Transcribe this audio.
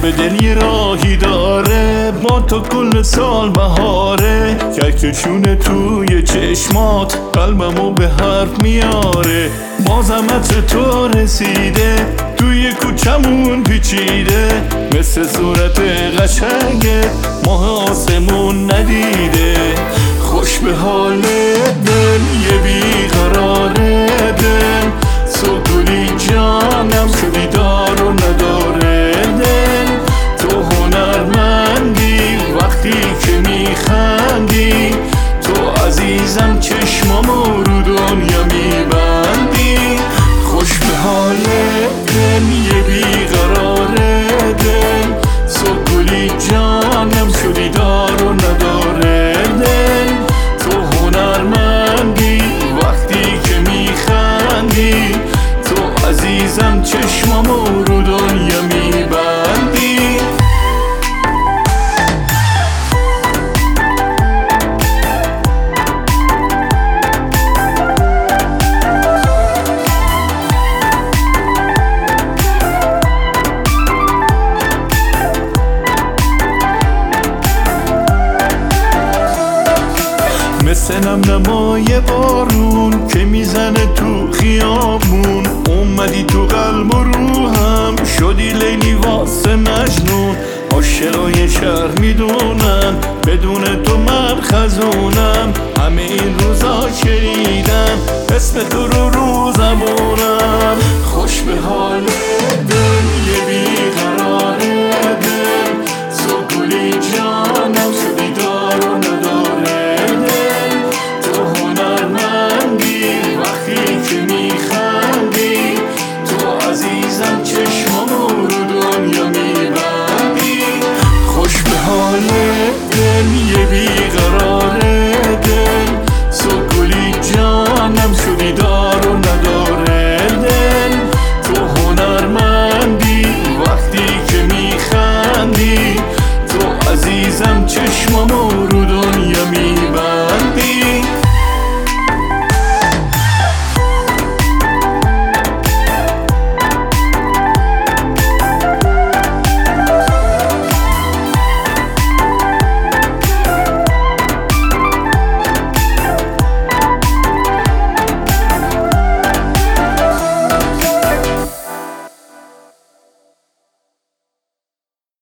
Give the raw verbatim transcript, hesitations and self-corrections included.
دل یه راهی داره، با تو کل سال بهاره. کهکشونه توی چشمات قلبمو به حرف میاره. بازم عطر تو رسیده، توی کوچمون پیچیده. مثل صورت قشنگت ماه آسمون ندیده. خوش به حال دل یه بیقراره دل، سکولی جانم شدی دار و نداره دل. تو هنرمندی وقتی که میخندی، تو عزیزم چشمامو رو دنیا میبندی. خوش به حال دل یه بیقراره دل، سکولی جانم شدی دار و نداره دل. تو هنرمندی وقتی که میخندی، تو عزیزم چشمامو رو دنیا میبندی. مثل نم نمای بارون که میزنه تو خیابون، اومدی تو قلب و روحم شدی لیلی واسه مجنون. عاشقای شهر میدونم بدون تو من خزونم، همه این روزا شنیدم اسم تو رو رو زبونم. خوش به حال دل یه بیقراره دل، سکولی جان